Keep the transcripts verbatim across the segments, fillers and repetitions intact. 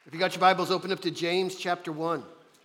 If you got your Bibles, open up to James chapter one.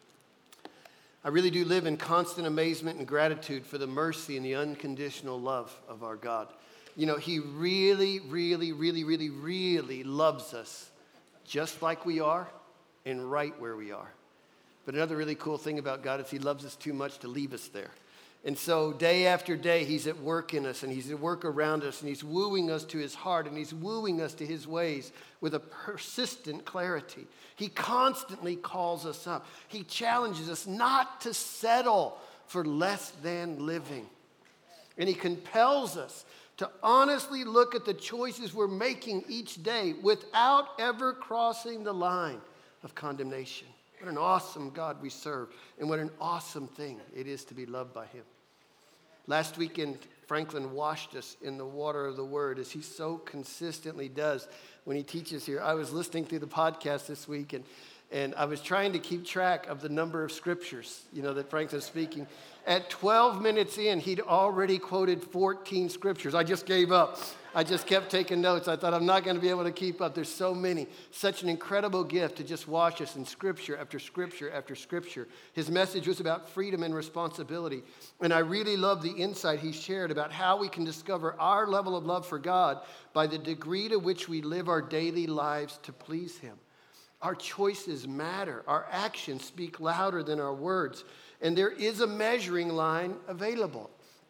I really do live in constant amazement and gratitude for the mercy and the unconditional love of our God. You know, he really, really, really, really, really loves us just like we are and right where we are. But another really cool thing about God is he loves us too much to leave us there. And so day after day, he's at work in us, and he's at work around us, and he's wooing us to his heart, and he's wooing us to his ways with a persistent clarity. He constantly calls us up. He challenges us not to settle for less than living. And he compels us to honestly look at the choices we're making each day without ever crossing the line of condemnation. What an awesome God we serve, and what an awesome thing it is to be loved by him. Last weekend, Franklin washed us in the water of the Word, as he so consistently does when he teaches here. I was listening through the podcast this week, and, and I was trying to keep track of the number of scriptures, you know, that Franklin's speaking. At twelve minutes in, he'd already quoted fourteen scriptures. I just gave up. I just kept taking notes. I thought, I'm not going to be able to keep up. There's so many. Such an incredible gift to just wash us in scripture after scripture after scripture. His message was about freedom and responsibility. And I really love the insight he shared about how we can discover our level of love for God by the degree to which we live our daily lives to please him. Our choices matter. Our actions speak louder than our words. And there is a measuring line available.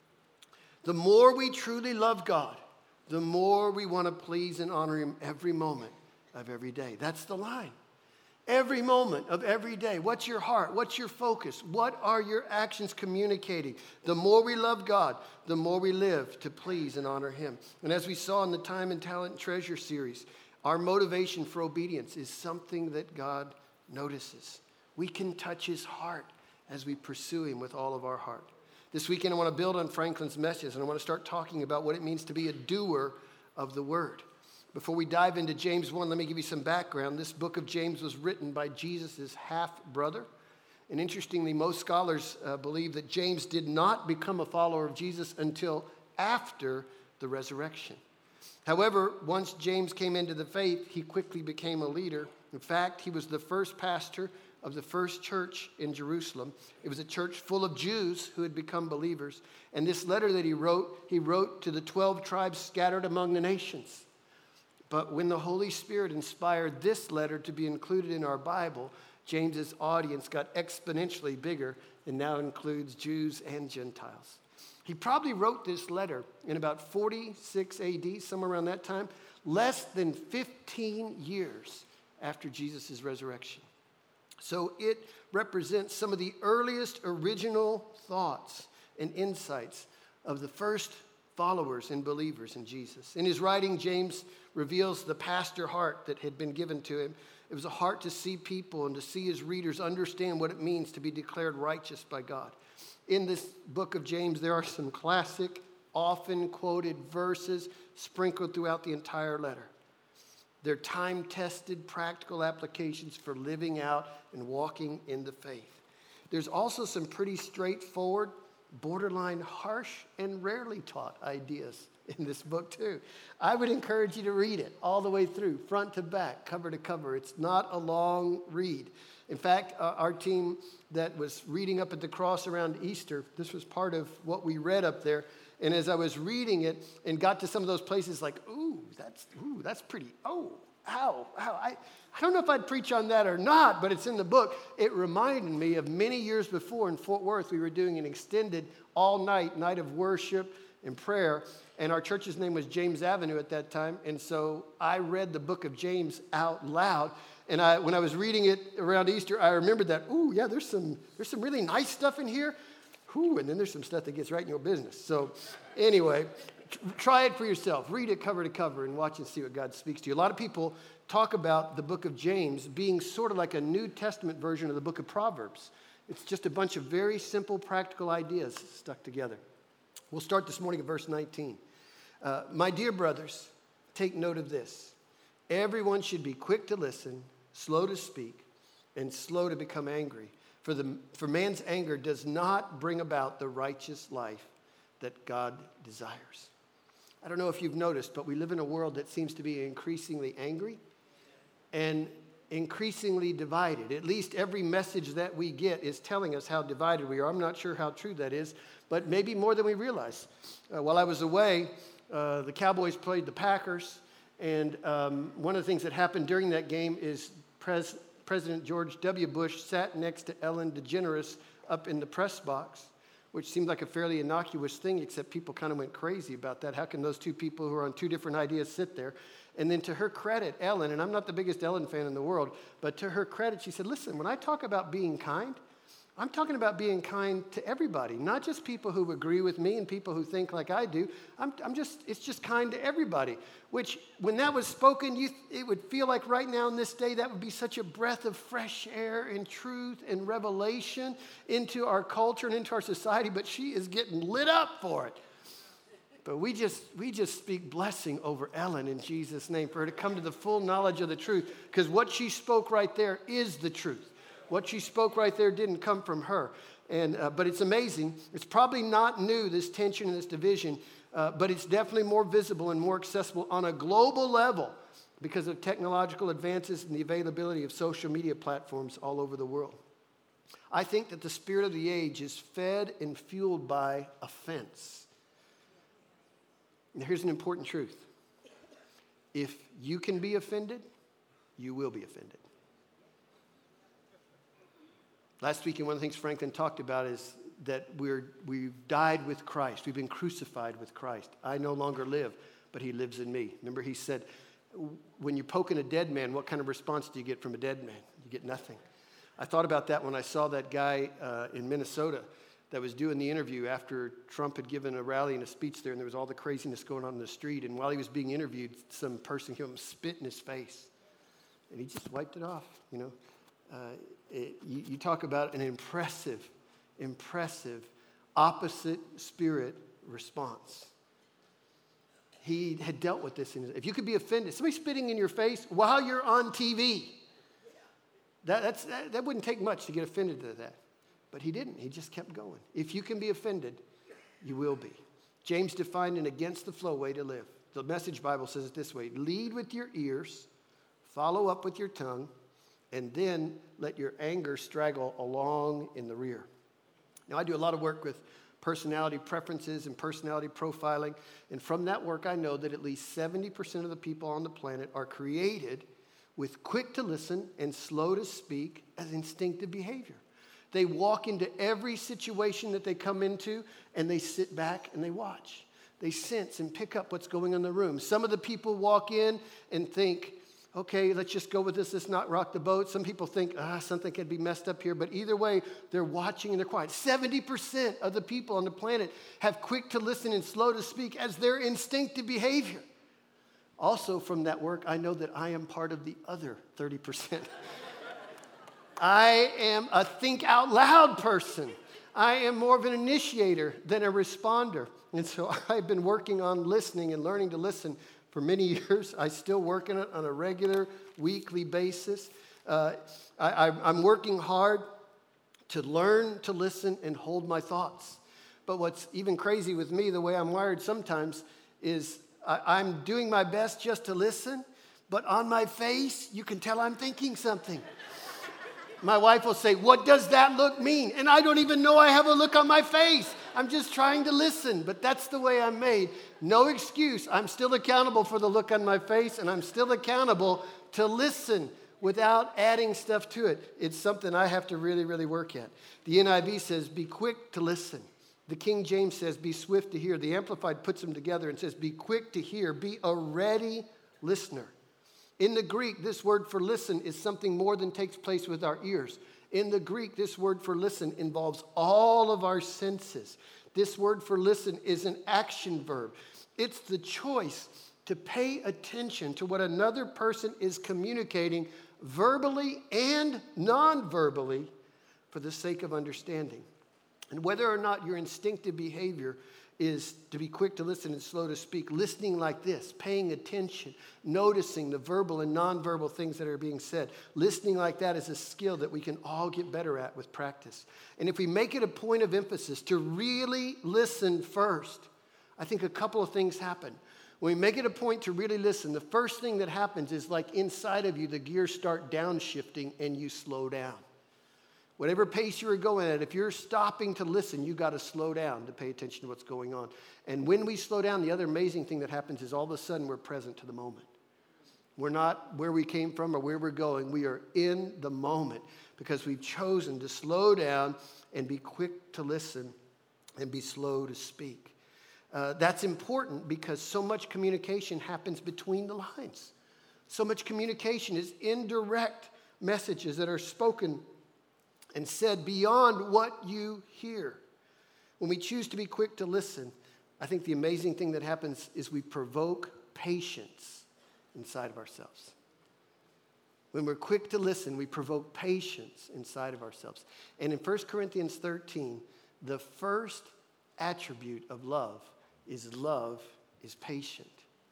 The more we truly love God, the more we want to please and honor him every moment of every day. That's the line. Every moment of every day. What's your heart? What's your focus? What are your actions communicating? The more we love God, the more we live to please and honor him. And as we saw in the Time and Talent and Treasure series, our motivation for obedience is something that God notices. We can touch his heart as we pursue him with all of our heart. This weekend, I want to build on Franklin's message, and I want to start talking about what it means to be a doer of the word. Before we dive into James one, let me give you some background. This book of James was written by Jesus' half-brother. And interestingly, most scholars uh, believe that James did not become a follower of Jesus until after the resurrection. However, once James came into the faith, he quickly became a leader. In fact, he was the first pastor of the first church in Jerusalem. It was a church full of Jews who had become believers. And this letter that he wrote, he wrote to the twelve tribes scattered among the nations. But when the Holy Spirit inspired this letter to be included in our Bible, James's audience got exponentially bigger and now includes Jews and Gentiles. He probably wrote this letter in about forty-six A D, somewhere around that time, less than fifteen years after Jesus' resurrection. So it represents some of the earliest original thoughts and insights of the first followers and believers in Jesus. In his writing, James reveals the pastor heart that had been given to him. It was a heart to see people and to see his readers understand what it means to be declared righteous by God. In this book of James, there are some classic, often quoted verses sprinkled throughout the entire letter. They're time-tested, practical applications for living out and walking in the faith. There's also some pretty straightforward, borderline harsh, and rarely taught ideas in this book too. I would encourage you to read it all the way through, front to back, cover to cover. It's not a long read. In fact, uh, our team that was reading up at the cross around Easter, this was part of what we read up there. And as I was reading it and got to some of those places like, ooh, that's ooh, that's pretty, oh, ow, ow. I, I don't know if I'd preach on that or not, but it's in the book. It reminded me of many years before in Fort Worth, we were doing an extended all-night night of worship and prayer. And our church's name was James Avenue at that time. And so I read the book of James out loud. And I, when I was reading it around Easter, I remembered that, ooh, yeah, there's some, there's some really nice stuff in here. Ooh, and then there's some stuff that gets right in your business. So anyway, tr- try it for yourself. Read it cover to cover and watch and see what God speaks to you. A lot of people talk about the book of James being sort of like a New Testament version of the book of Proverbs. It's just a bunch of very simple, practical ideas stuck together. We'll start this morning at verse nineteen. Uh, My dear brothers, take note of this. Everyone should be quick to listen, slow to speak, and slow to become angry. For, the, for man's anger does not bring about the righteous life that God desires. I don't know if you've noticed, but we live in a world that seems to be increasingly angry. And increasingly divided. At least every message that we get is telling us how divided we are. I'm not sure how true that is, but maybe more than we realize. Uh, while I was away, uh, the Cowboys played the Packers, and um, one of the things that happened during that game is Pres- President George W. Bush sat next to Ellen DeGeneres up in the press box, which seemed like a fairly innocuous thing, except people kind of went crazy about that. How can those two people who are on two different ideas sit there? And then to her credit, Ellen, and I'm not the biggest Ellen fan in the world, but to her credit, she said, listen, when I talk about being kind, I'm talking about being kind to everybody, not just people who agree with me and people who think like I do. I'm, I'm just, it's just kind to everybody, which when that was spoken, you, it would feel like right now in this day, that would be such a breath of fresh air and truth and revelation into our culture and into our society, but she is getting lit up for it. But we just we just speak blessing over Ellen in Jesus' name for her to come to the full knowledge of the truth, because what she spoke right there is the truth. What she spoke right there didn't come from her. And uh, but it's amazing. It's probably not new, this tension and this division, uh, but it's definitely more visible and more accessible on a global level because of technological advances and the availability of social media platforms all over the world. I think that the spirit of the age is fed and fueled by offense. Now, here's an important truth. If you can be offended, you will be offended. Last week, one of the things Franklin talked about is that we're, we've died with Christ. We've been crucified with Christ. I no longer live, but he lives in me. Remember, he said, when you're poking a dead man, what kind of response do you get from a dead man? You get nothing. I thought about that when I saw that guy uh, in Minnesota that was doing the interview after Trump had given a rally and a speech there, and there was all the craziness going on in the street. And while he was being interviewed, some person came up and spit in his face. And he just wiped it off, you know. Uh, it, you, you talk about an impressive, impressive, opposite spirit response. He had dealt with this. In his, if you could be offended, somebody spitting in your face while you're on T V, that, that's, that, that wouldn't take much to get offended to that. But he didn't. He just kept going. If you can be offended, you will be. James defined an against the flow way to live. The Message Bible says it this way: lead with your ears, follow up with your tongue, and then let your anger straggle along in the rear. Now, I do a lot of work with personality preferences and personality profiling. And from that work, I know that at least seventy percent of the people on the planet are created with quick to listen and slow to speak as instinctive behavior. They walk into every situation that they come into, and they sit back and they watch. They sense and pick up what's going on in the room. Some of the people walk in and think, okay, let's just go with this. Let's not rock the boat. Some people think, ah, something could be messed up here. But either way, they're watching and they're quiet. seventy percent of the people on the planet have quick to listen and slow to speak as their instinctive behavior. Also, from that work, I know that I am part of the other thirty percent. I am a think out loud person. I am more of an initiator than a responder. And so I've been working on listening and learning to listen for many years. I still work in it on a regular, weekly basis. Uh, I, I, I'm working hard to learn to listen and hold my thoughts. But what's even crazy with me, the way I'm wired sometimes, is I, I'm doing my best just to listen, but on my face, you can tell I'm thinking something. My wife will say, what does that look mean? And I don't even know I have a look on my face. I'm just trying to listen, but that's the way I'm made. No excuse. I'm still accountable for the look on my face, and I'm still accountable to listen without adding stuff to it. It's something I have to really, really work at. The N I V says, be quick to listen. The King James says, be swift to hear. The Amplified puts them together and says, be quick to hear. Be a ready listener. In the Greek, this word for listen is something more than takes place with our ears. In the Greek, this word for listen involves all of our senses. This word for listen is an action verb. It's the choice to pay attention to what another person is communicating verbally and non-verbally for the sake of understanding. And whether or not your instinctive behavior is to be quick to listen and slow to speak, listening like this, paying attention, noticing the verbal and nonverbal things that are being said. Listening like that is a skill that we can all get better at with practice. And if we make it a point of emphasis to really listen first, I think a couple of things happen. When we make it a point to really listen, the first thing that happens is like inside of you, the gears start downshifting and you slow down. Whatever pace you were going at, if you're stopping to listen, you got to slow down to pay attention to what's going on. And when we slow down, the other amazing thing that happens is all of a sudden we're present to the moment. We're not where we came from or where we're going. We are in the moment because we've chosen to slow down and be quick to listen and be slow to speak. Uh, that's important because so much communication happens between the lines. So much communication is indirect messages that are spoken and said beyond what you hear. When we choose to be quick to listen, I think the amazing thing that happens is we provoke patience inside of ourselves. When we're quick to listen, we provoke patience inside of ourselves. And in First Corinthians thirteen, the first attribute of love is love is patient.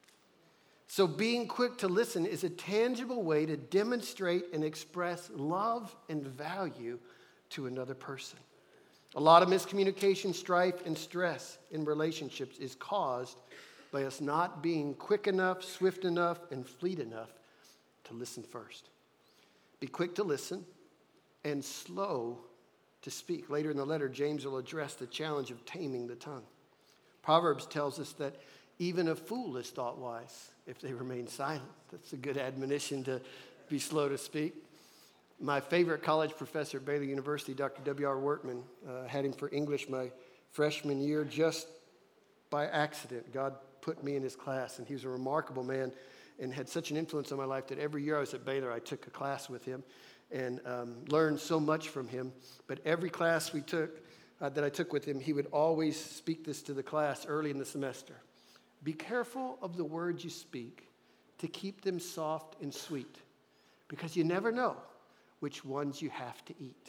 So being quick to listen is a tangible way to demonstrate and express love and value to another person. A lot of miscommunication, strife, and stress in relationships is caused by us not being quick enough, swift enough, and fleet enough to listen first. Be quick to listen and slow to speak. Later in the letter, James will address the challenge of taming the tongue. Proverbs tells us that even a fool is thought wise if they remain silent. That's a good admonition to be slow to speak. My favorite college professor at Baylor University, Doctor W R Wortman, uh, had him for English my freshman year just by accident. God put me in his class, and he was a remarkable man and had such an influence on my life that every year I was at Baylor, I took a class with him and um, learned so much from him. But every class we took, uh, that I took with him, he would always speak this to the class early in the semester. Be careful of the words you speak to keep them soft and sweet, because you never know which ones you have to eat.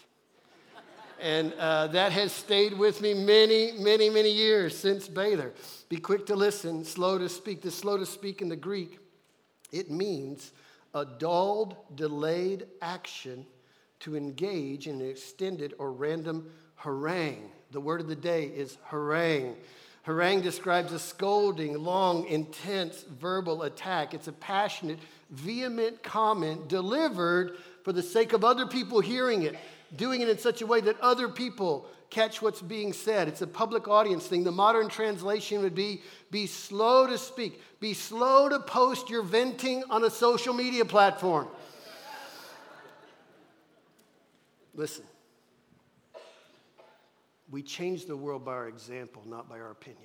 And uh, that has stayed with me many, many, many years since Baylor. Be quick to listen, slow to speak. The slow to speak in the Greek, it means a dulled, delayed action to engage in an extended or random harangue. The word of the day is harangue. Harangue describes a scolding, long, intense verbal attack. It's a passionate, vehement comment delivered for the sake of other people hearing it, doing it in such a way that other people catch what's being said. It's a public audience thing. The modern translation would be, be slow to speak. Be slow to post your venting on a social media platform. Listen. We change the world by our example, not by our opinion.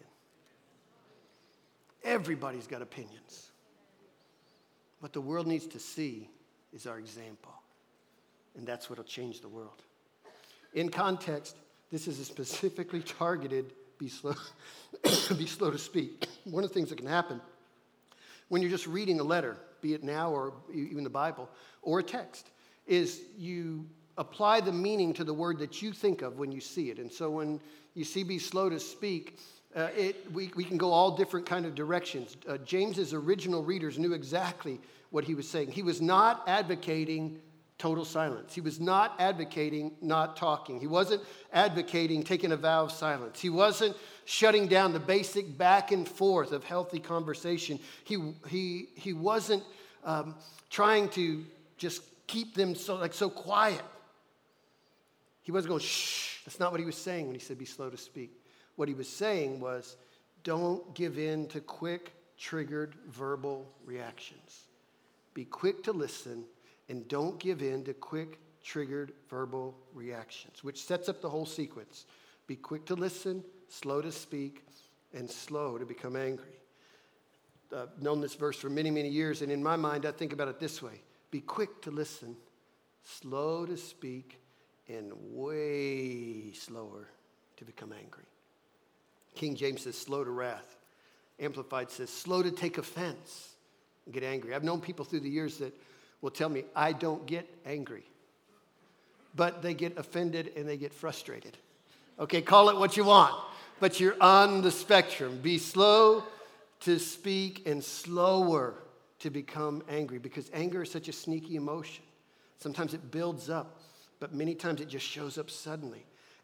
Everybody's got opinions. What the world needs to see is our example. And that's what will change the world. In context, this is a specifically targeted, be slow, be slow to speak. One of the things that can happen when you're just reading a letter, be it now or even the Bible, or a text, is you apply the meaning to the word that you think of when you see it. And so when you see be slow to speak, uh, it, we, we can go all different kind of directions. Uh, James's original readers knew exactly what he was saying. He was not advocating total silence. He was not advocating not talking. He wasn't advocating taking a vow of silence. He wasn't shutting down the basic back and forth of healthy conversation. He, he, he wasn't um, trying to just keep them so, like, so quiet. He wasn't going, shh. That's not what he was saying when he said be slow to speak. What he was saying was, don't give in to quick, triggered verbal reactions. Be quick to listen and don't give in to quick, triggered verbal reactions, which sets up the whole sequence. Be quick to listen, slow to speak, and slow to become angry. I've known this verse for many, many years, and in my mind, I think about it this way. Be quick to listen, slow to speak, and way slower to become angry. King James says slow to wrath. Amplified says slow to take offense and get angry. I've known people through the years that will tell me, I don't get angry. But they get offended and they get frustrated. Okay, call it what you want. But you're on the spectrum. Be slow to speak and slower to become angry, because anger is such a sneaky emotion. Sometimes it builds up, but many times it just shows up suddenly.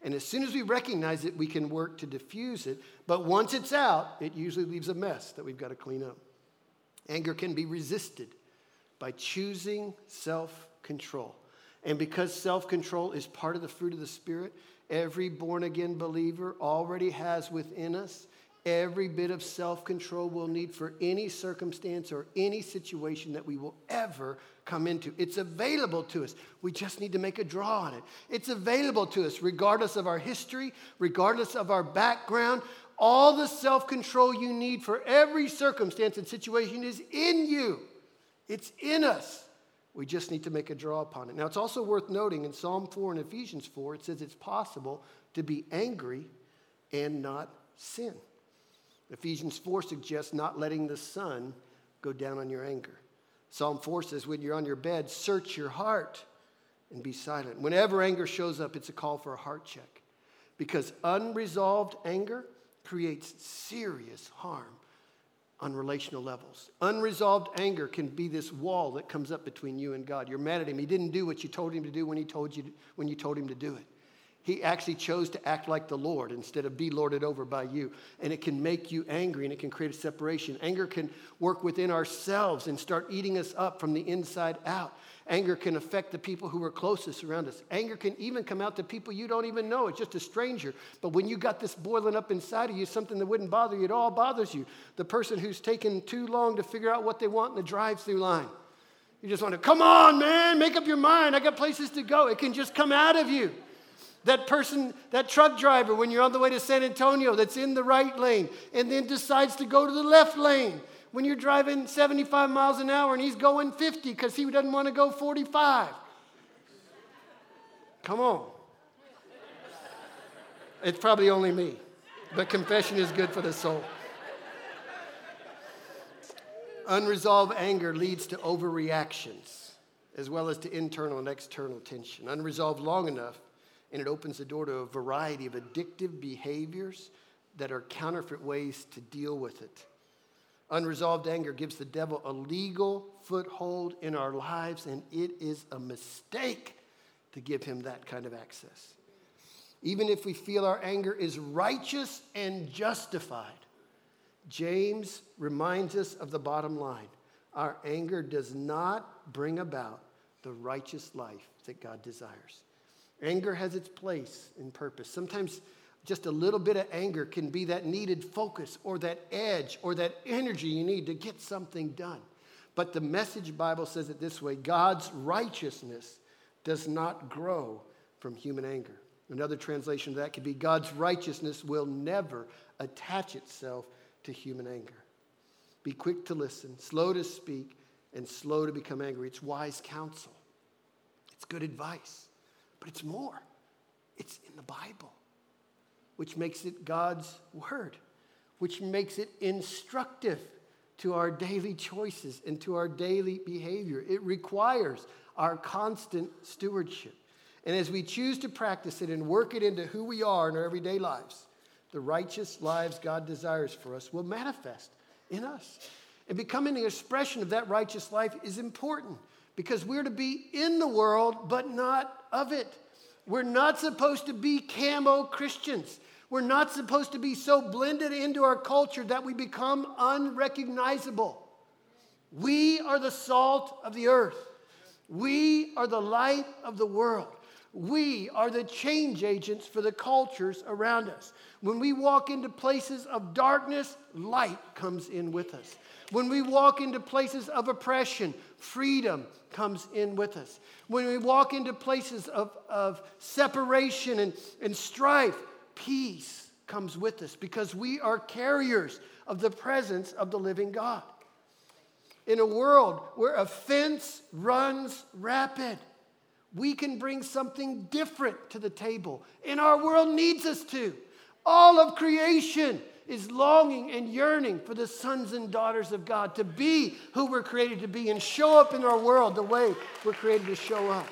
And as soon as we recognize it, we can work to diffuse it. But once it's out, it usually leaves a mess that we've got to clean up. Anger can be resisted by choosing self-control. And because self-control is part of the fruit of the Spirit, every born-again believer already has within us every bit of self-control we'll need for any circumstance or any situation that we will ever come into. It's available to us. We just need to make a draw on it. It's available to us regardless of our history, regardless of our background. All the self-control you need for every circumstance and situation is in you. It's in us. We just need to make a draw upon it. Now, it's also worth noting in Psalm four and Ephesians four, it says it's possible to be angry and not sin. Ephesians four suggests not letting the sun go down on your anger. Psalm four says when you're on your bed, search your heart and be silent. Whenever anger shows up, it's a call for a heart check. Because unresolved anger creates serious harm on relational levels. Unresolved anger can be this wall that comes up between you and God. You're mad at him. He didn't do what you told him to do when he told you to, when you told him to do it. He actually chose to act like the Lord instead of be lorded over by you. And it can make you angry and it can create a separation. Anger can work within ourselves and start eating us up from the inside out. Anger can affect the people who are closest around us. Anger can even come out to people you don't even know. It's just a stranger. But when you got this boiling up inside of you, something that wouldn't bother you at all bothers you. The person who's taken too long to figure out what they want in the drive-through line. You just want to, come on, man, make up your mind. I got places to go. It can just come out of you. That person, that truck driver, when you're on the way to San Antonio, that's in the right lane and then decides to go to the left lane when you're driving seventy-five miles an hour and he's going fifty because he doesn't want to go forty-five. Come on. It's probably only me, but confession is good for the soul. Unresolved anger leads to overreactions as well as to internal and external tension. Unresolved long enough, and it opens the door to a variety of addictive behaviors that are counterfeit ways to deal with it. Unresolved anger gives the devil a legal foothold in our lives, and it is a mistake to give him that kind of access. Even if we feel our anger is righteous and justified, James reminds us of the bottom line. Our anger does not bring about the righteous life that God desires. Anger has its place and purpose. Sometimes just a little bit of anger can be that needed focus or that edge or that energy you need to get something done. But the Message Bible says it this way: God's righteousness does not grow from human anger. Another translation of that could be God's righteousness will never attach itself to human anger. Be quick to listen, slow to speak, and slow to become angry. It's wise counsel. It's good advice. But it's more. It's in the Bible, which makes it God's word, which makes it instructive to our daily choices and to our daily behavior. It requires our constant stewardship. And as we choose to practice it and work it into who we are in our everyday lives, the righteous lives God desires for us will manifest in us. And becoming an expression of that righteous life is important because we're to be in the world, but not of it. We're not supposed to be camo Christians. We're not supposed to be so blended into our culture that we become unrecognizable. We are the salt of the earth. We are the light of the world. We are the change agents for the cultures around us. When we walk into places of darkness, light comes in with us. When we walk into places of oppression, freedom comes in with us. When we walk into places of, of separation and, and strife, peace comes with us because we are carriers of the presence of the living God. In a world where offense runs rapid, we can bring something different to the table, and our world needs us to. All of creation is longing and yearning for the sons and daughters of God to be who we're created to be and show up in our world the way we're created to show up.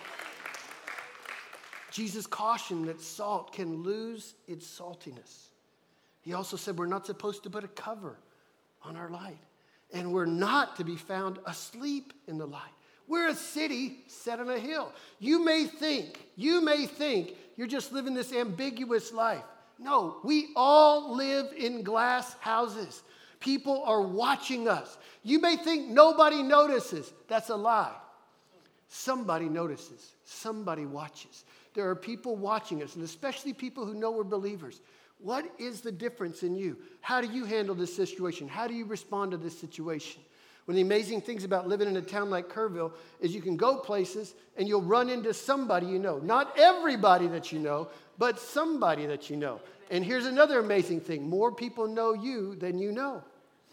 Jesus cautioned that salt can lose its saltiness. He also said we're not supposed to put a cover on our light, and we're not to be found asleep in the light. We're a city set on a hill. You may think, you may think you're just living this ambiguous life. No, we all live in glass houses. People are watching us. You may think nobody notices. That's a lie. Somebody notices. Somebody watches. There are people watching us, and especially people who know we're believers. What is the difference in you? How do you handle this situation? How do you respond to this situation? One of the amazing things about living in a town like Kerrville is you can go places and you'll run into somebody you know. Not everybody that you know, but somebody that you know. And here's another amazing thing. More people know you than you know.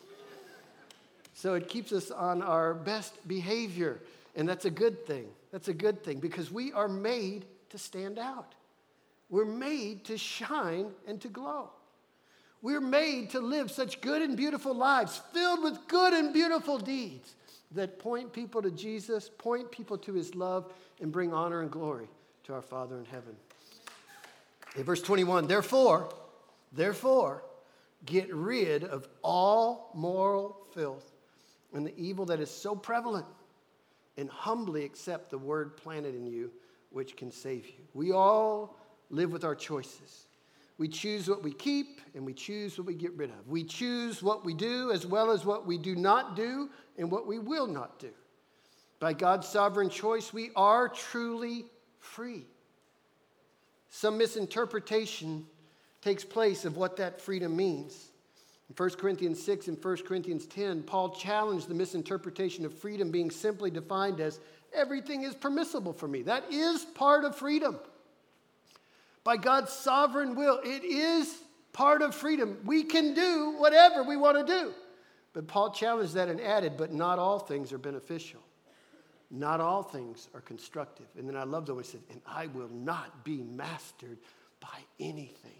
So it keeps us on our best behavior. And that's a good thing. That's a good thing because we are made to stand out. We're made to shine and to glow. We're made to live such good and beautiful lives filled with good and beautiful deeds that point people to Jesus, point people to his love, and bring honor and glory to our Father in heaven. In verse twenty-one, therefore, therefore, get rid of all moral filth and the evil that is so prevalent, and humbly accept the word planted in you, which can save you. We all live with our choices. We choose what we keep, and we choose what we get rid of. We choose what we do as well as what we do not do and what we will not do. By God's sovereign choice, we are truly free. Some misinterpretation takes place of what that freedom means. In First Corinthians six and First Corinthians ten, Paul challenged the misinterpretation of freedom being simply defined as everything is permissible for me. That is part of freedom. By God's sovereign will, it is part of freedom. We can do whatever we want to do. But Paul challenged that and added, but not all things are beneficial. Not all things are constructive. And then I love the way he said, and I will not be mastered by anything.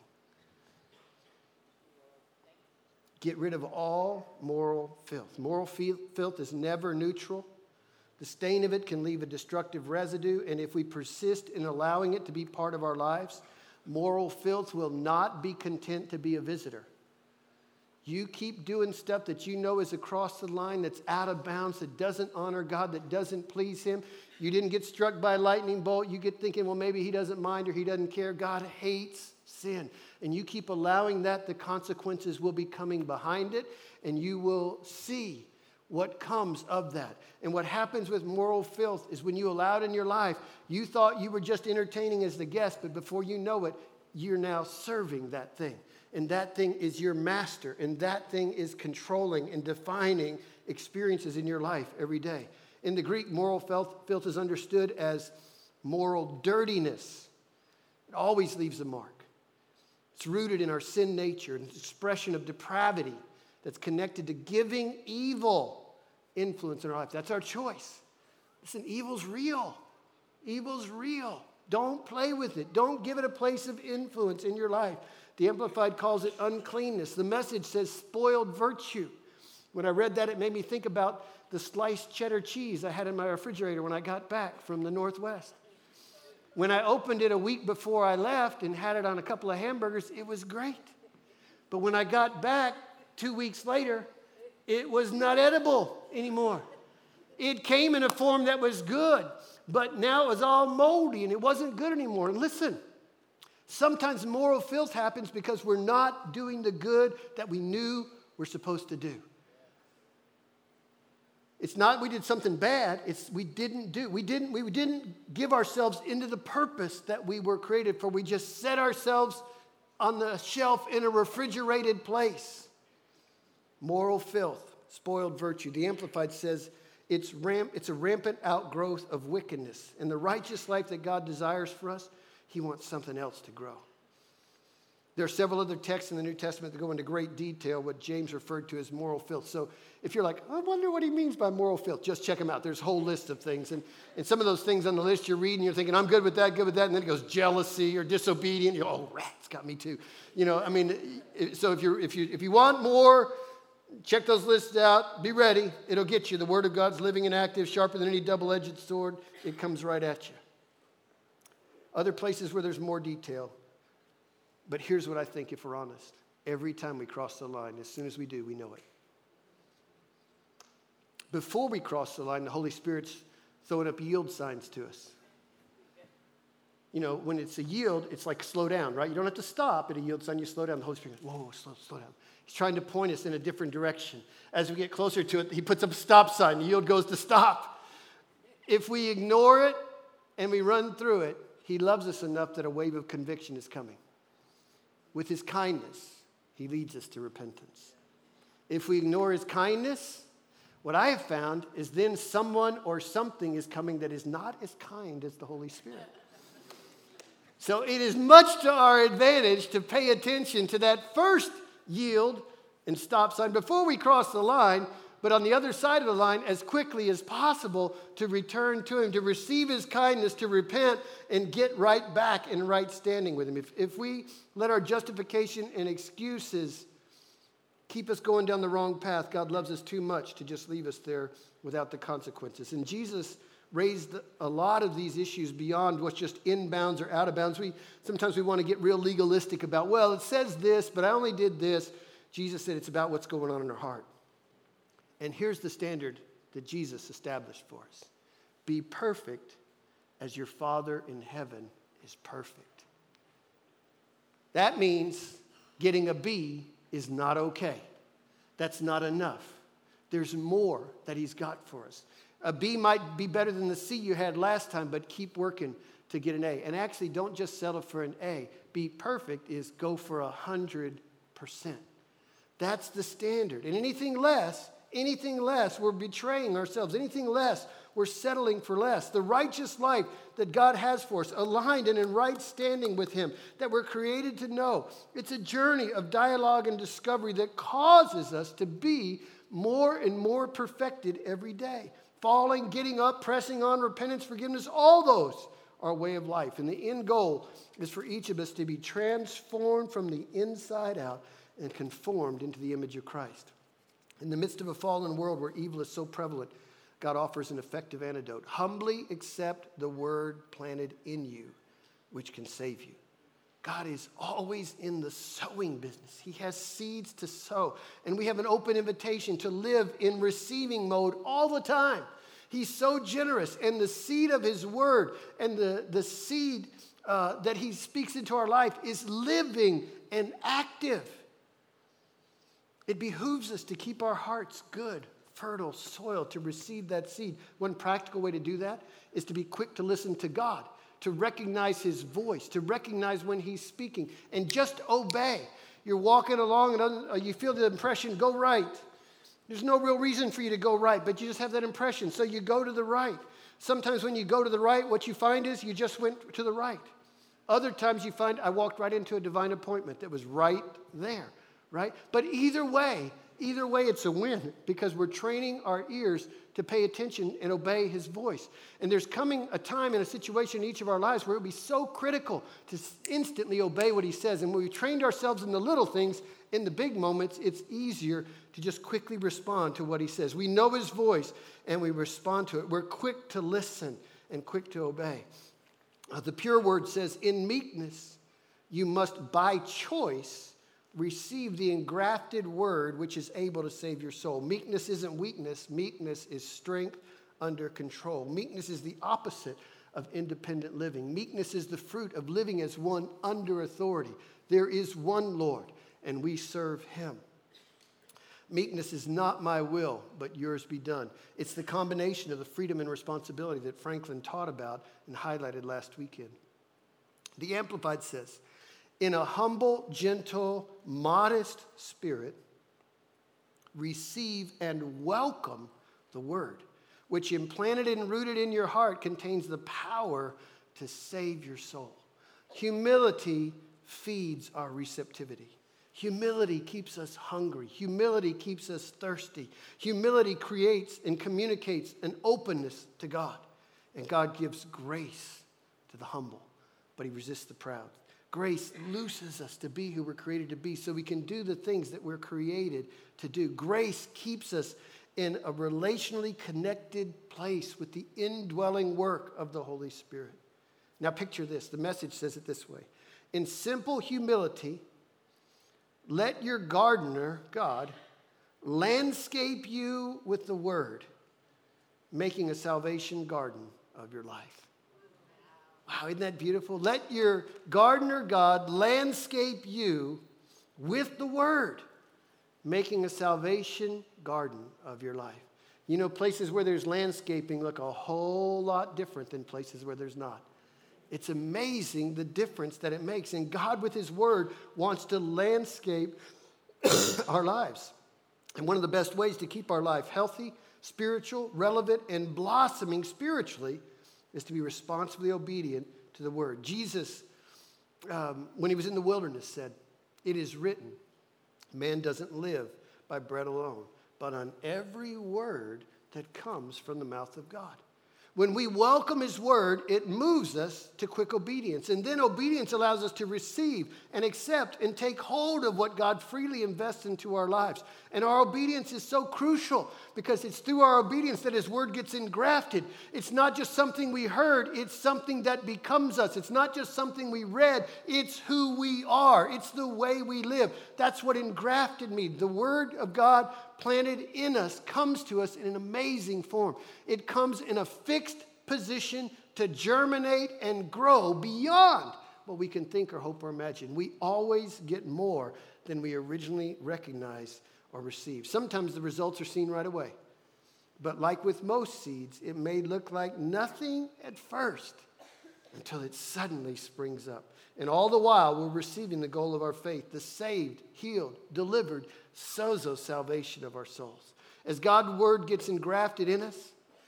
Get rid of all moral filth. Moral filth is never neutral. The stain of it can leave a destructive residue, and if we persist in allowing it to be part of our lives, moral filth will not be content to be a visitor. You keep doing stuff that you know is across the line, that's out of bounds, that doesn't honor God, that doesn't please him. You didn't get struck by a lightning bolt. You get thinking, well, maybe he doesn't mind or he doesn't care. God hates sin. And you keep allowing that, the consequences will be coming behind it, and you will see what comes of that. And what happens with moral filth is when you allow it in your life, you thought you were just entertaining as the guest, but before you know it, you're now serving that thing. And that thing is your master, and that thing is controlling and defining experiences in your life every day. In the Greek, moral filth, filth is understood as moral dirtiness. It always leaves a mark. It's rooted in our sin nature, an expression of depravity that's connected to giving evil influence in our life. That's our choice. Listen, evil's real. Evil's real. Don't play with it. Don't give it a place of influence in your life. The Amplified calls it uncleanness. The Message says spoiled virtue. When I read that, it made me think about the sliced cheddar cheese I had in my refrigerator when I got back from the Northwest. When I opened it a week before I left and had it on a couple of hamburgers, it was great. But when I got back two weeks later, it was not edible anymore. It came in a form that was good, but now it was all moldy and it wasn't good anymore. And listen, sometimes moral filth happens because we're not doing the good that we knew we're supposed to do. It's not we did something bad, it's we didn't do. We didn't, we didn't give ourselves into the purpose that we were created for. We just set ourselves on the shelf in a refrigerated place. Moral filth, spoiled virtue. The Amplified says it's, ramp, it's a rampant outgrowth of wickedness. And the righteous life that God desires for us, he wants something else to grow. There are several other texts in the New Testament that go into great detail what James referred to as moral filth. So if you're like, I wonder what he means by moral filth, just check them out. There's a whole list of things. And, and some of those things on the list you're reading, you're thinking, I'm good with that, good with that. And then it goes jealousy or disobedient. You go, oh, rats got me too. You know, I mean, so if, you're, if, you, if you want more, check those lists out. Be ready. It'll get you. The Word of God's living and active, sharper than any double-edged sword. It comes right at you. Other places where there's more detail. But here's what I think, if we're honest. Every time we cross the line, as soon as we do, we know it. Before we cross the line, the Holy Spirit's throwing up yield signs to us. You know, when it's a yield, it's like slow down, right? You don't have to stop at a yield sign. You slow down. The Holy Spirit goes, whoa, slow, slow down. He's trying to point us in a different direction. As we get closer to it, he puts up a stop sign. The yield goes to stop. If we ignore it and we run through it, he loves us enough that a wave of conviction is coming. With his kindness, he leads us to repentance. If we ignore his kindness, what I have found is then someone or something is coming that is not as kind as the Holy Spirit. So it is much to our advantage to pay attention to that first yield and stop sign before we cross the line, but on the other side of the line, as quickly as possible, to return to him, to receive his kindness, to repent, and get right back in right standing with him. If, if we let our justification and excuses keep us going down the wrong path, God loves us too much to just leave us there without the consequences. And Jesus raised a lot of these issues beyond what's just in bounds or out of bounds. We sometimes we want to get real legalistic about, well, it says this, but I only did this. Jesus said it's about what's going on in our heart. And here's the standard that Jesus established for us. Be perfect as your Father in heaven is perfect. That means getting a B is not okay. That's not enough. There's more that he's got for us. A B might be better than the C you had last time, but keep working to get an A. And actually, don't just settle for an A. Be perfect is go for a hundred percent. That's the standard. And anything less, anything less, we're betraying ourselves. Anything less, we're settling for less. The righteous life that God has for us, aligned and in right standing with him, that we're created to know. It's a journey of dialogue and discovery that causes us to be more and more perfected every day. Falling, getting up, pressing on, repentance, forgiveness, all those are a way of life. And the end goal is for each of us to be transformed from the inside out and conformed into the image of Christ. In the midst of a fallen world where evil is so prevalent, God offers an effective antidote. Humbly accept the word planted in you, which can save you. God is always in the sowing business. He has seeds to sow. And we have an open invitation to live in receiving mode all the time. He's so generous. And the seed of his word and the, the seed uh, that he speaks into our life is living and active. It behooves us to keep our hearts good, fertile soil to receive that seed. One practical way to do that is to be quick to listen to God, to recognize his voice, to recognize when he's speaking, and just obey. You're walking along and you feel the impression, go right. There's no real reason for you to go right, but you just have that impression, so you go to the right. Sometimes when you go to the right, what you find is you just went to the right. Other times you find I walked right into a divine appointment that was right there, right? But either way, Either way, it's a win because we're training our ears to pay attention and obey his voice. And there's coming a time in a situation in each of our lives where it will be so critical to instantly obey what he says. And when we've trained ourselves in the little things, in the big moments, it's easier to just quickly respond to what he says. We know his voice and we respond to it. We're quick to listen and quick to obey. Uh, the pure word says, in meekness, you must by choice receive the engrafted word which is able to save your soul. Meekness isn't weakness. Meekness is strength under control. Meekness is the opposite of independent living. Meekness is the fruit of living as one under authority. There is one Lord, and we serve him. Meekness is not my will, but yours be done. It's the combination of the freedom and responsibility that Franklin taught about and highlighted last weekend. The Amplified says, in a humble, gentle, modest spirit, receive and welcome the word, which implanted and rooted in your heart contains the power to save your soul. Humility feeds our receptivity. Humility keeps us hungry. Humility keeps us thirsty. Humility creates and communicates an openness to God. And God gives grace to the humble, but he resists the proud. Grace looses us to be who we're created to be so we can do the things that we're created to do. Grace keeps us in a relationally connected place with the indwelling work of the Holy Spirit. Now picture this. The Message says it this way. In simple humility, let your gardener, God, landscape you with the word, making a salvation garden of your life. Wow, isn't that beautiful? Let your gardener God landscape you with the word, making a salvation garden of your life. You know, places where there's landscaping look a whole lot different than places where there's not. It's amazing the difference that it makes. And God, with his word, wants to landscape our lives. And one of the best ways to keep our life healthy, spiritual, relevant, and blossoming spiritually is to be responsibly obedient to the word. Jesus, um, when he was in the wilderness, said, "It is written, man doesn't live by bread alone, but on every word that comes from the mouth of God." When we welcome his word, it moves us to quick obedience. And then obedience allows us to receive and accept and take hold of what God freely invests into our lives. And our obedience is so crucial because it's through our obedience that his word gets engrafted. It's not just something we heard, it's something that becomes us. It's not just something we read, it's who we are. It's the way we live. That's what engrafted me. The word of God planted in us comes to us in an amazing form. It comes in a fixed position to germinate and grow beyond what we can think or hope or imagine. We always get more than we originally recognized or received. Sometimes the results are seen right away. But like with most seeds, it may look like nothing at first until it suddenly springs up. And all the while, we're receiving the goal of our faith, the saved, healed, delivered, sozo salvation of our souls. As God's word gets engrafted in us,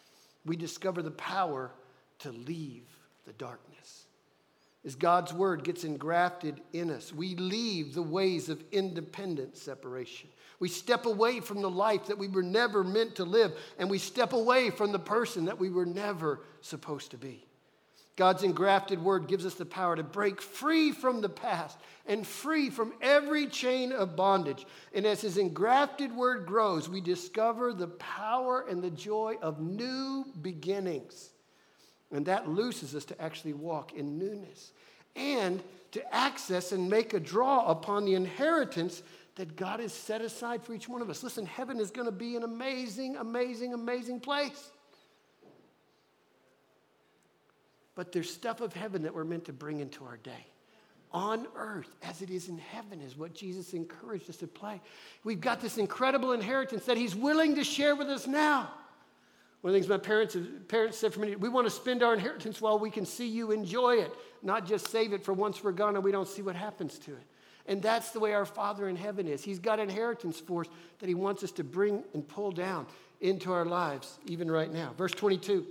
we discover the power to leave the darkness. As God's word gets engrafted in us, we leave the ways of independent separation. We step away from the life that we were never meant to live, and we step away from the person that we were never supposed to be. God's engrafted word gives us the power to break free from the past and free from every chain of bondage. And as his engrafted word grows, we discover the power and the joy of new beginnings. And that looses us to actually walk in newness and to access and make a draw upon the inheritance that God has set aside for each one of us. Listen, heaven is going to be an amazing, amazing, amazing place. But there's stuff of heaven that we're meant to bring into our day. On earth, as it is in heaven, is what Jesus encouraged us to play. We've got this incredible inheritance that he's willing to share with us now. One of the things my parents, parents said for me, we want to spend our inheritance while we can see you enjoy it, not just save it for once we're gone and we don't see what happens to it. And that's the way our Father in heaven is. He's got inheritance for us that he wants us to bring and pull down into our lives, even right now. Verse twenty-two.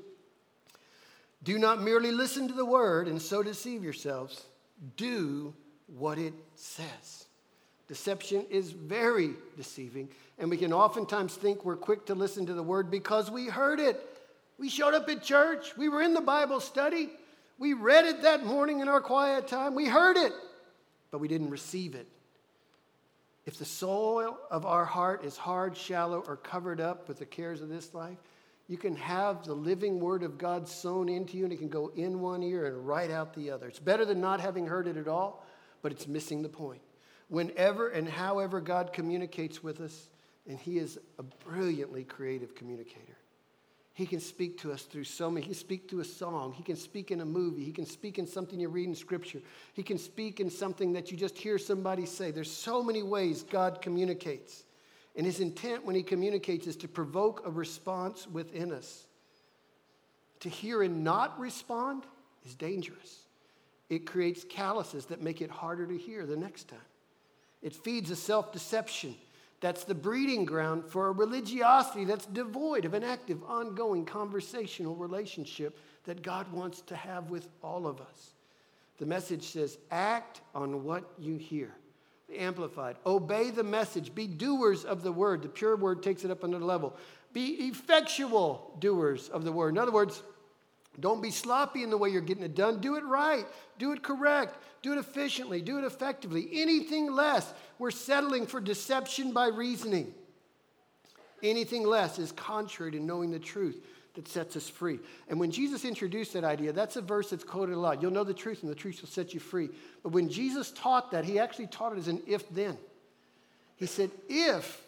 Do not merely listen to the word and so deceive yourselves. Do what it says. Deception is very deceiving, and we can oftentimes think we're quick to listen to the word because we heard it. We showed up at church. We were in the Bible study. We read it that morning in our quiet time. We heard it, but we didn't receive it. If the soil of our heart is hard, shallow, or covered up with the cares of this life, you can have the living word of God sown into you, and it can go in one ear and right out the other. It's better than not having heard it at all, but it's missing the point. Whenever and however God communicates with us, and he is a brilliantly creative communicator. He can speak to us through so many. He can speak through a song. He can speak in a movie. He can speak in something you read in Scripture. He can speak in something that you just hear somebody say. There's so many ways God communicates. And his intent when he communicates is to provoke a response within us. To hear and not respond is dangerous. It creates calluses that make it harder to hear the next time. It feeds a self-deception. That's the breeding ground for a religiosity that's devoid of an active, ongoing, conversational relationship that God wants to have with all of us. The message says, act on what you hear. Amplified. Obey the message. Be doers of the word. The pure word takes it up another level. Be effectual doers of the word. In other words, don't be sloppy in the way you're getting it done. Do it right. Do it correct. Do it efficiently. Do it effectively. Anything less, we're settling for deception by reasoning. Anything less is contrary to knowing the truth that sets us free. And when Jesus introduced that idea, that's a verse that's quoted a lot. You'll know the truth, and the truth will set you free. But when Jesus taught that, he actually taught it as an if-then. He said, if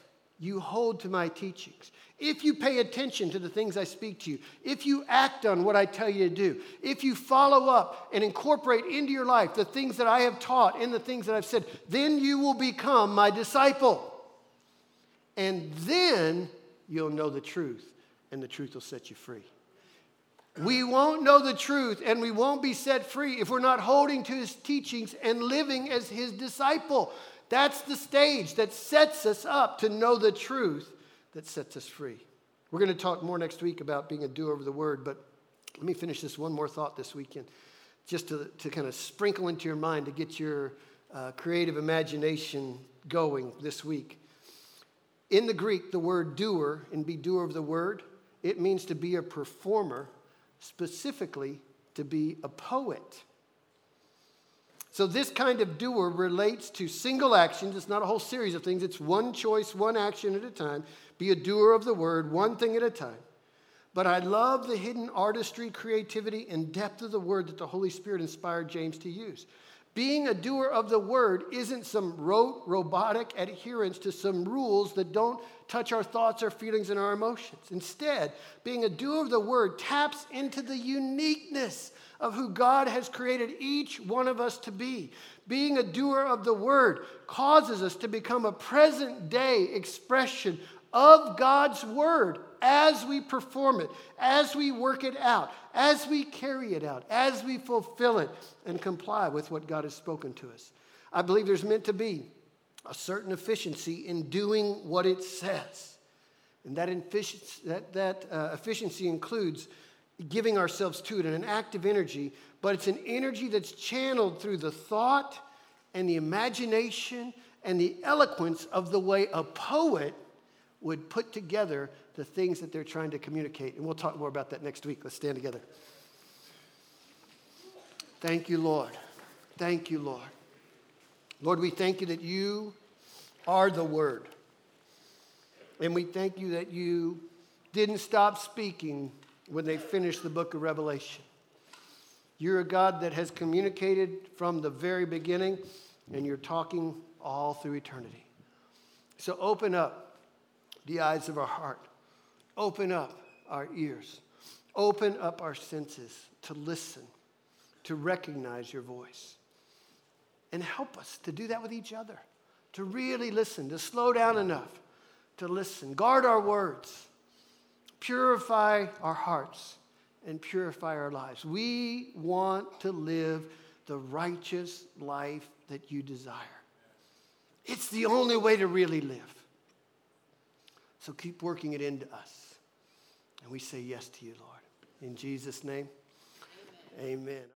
you hold to my teachings, if you pay attention to the things I speak to you, if you act on what I tell you to do, if you follow up and incorporate into your life the things that I have taught and the things that I've said, then you will become my disciple. And then you'll know the truth, and the truth will set you free. We won't know the truth and we won't be set free if we're not holding to his teachings and living as his disciple. That's the stage that sets us up to know the truth that sets us free. We're going to talk more next week about being a doer of the word, but let me finish this one more thought this weekend, just to, to kind of sprinkle into your mind to get your uh, creative imagination going this week. In the Greek, the word doer, and be doer of the word, it means to be a performer, specifically to be a poet. So this kind of doer relates to single actions. It's not a whole series of things. It's one choice, one action at a time. Be a doer of the word, one thing at a time. But I love the hidden artistry, creativity, and depth of the word that the Holy Spirit inspired James to use. Being a doer of the word isn't some rote, robotic adherence to some rules that don't touch our thoughts, our feelings, and our emotions. Instead, being a doer of the word taps into the uniqueness of who God has created each one of us to be. Being a doer of the word causes us to become a present-day expression of God's word as we perform it, as we work it out, as we carry it out, as we fulfill it and comply with what God has spoken to us. I believe there's meant to be a certain efficiency in doing what it says. And that, efficiency, that, that uh, efficiency includes giving ourselves to it in an active energy, but it's an energy that's channeled through the thought and the imagination and the eloquence of the way a poet would put together the things that they're trying to communicate. And we'll talk more about that next week. Let's stand together. Thank you, Lord. Thank you, Lord. Lord, we thank you that you are the Word. And we thank you that you didn't stop speaking when they finished the book of Revelation. You're a God that has communicated from the very beginning, and you're talking all through eternity. So open up the eyes of our heart. Open up our ears. Open up our senses to listen, to recognize your voice. And help us to do that with each other, to really listen, to slow down enough to listen. Guard our words. Purify our hearts and purify our lives. We want to live the righteous life that you desire. It's the only way to really live. So keep working it into us. And we say yes to you, Lord. In Jesus' name, amen. Amen.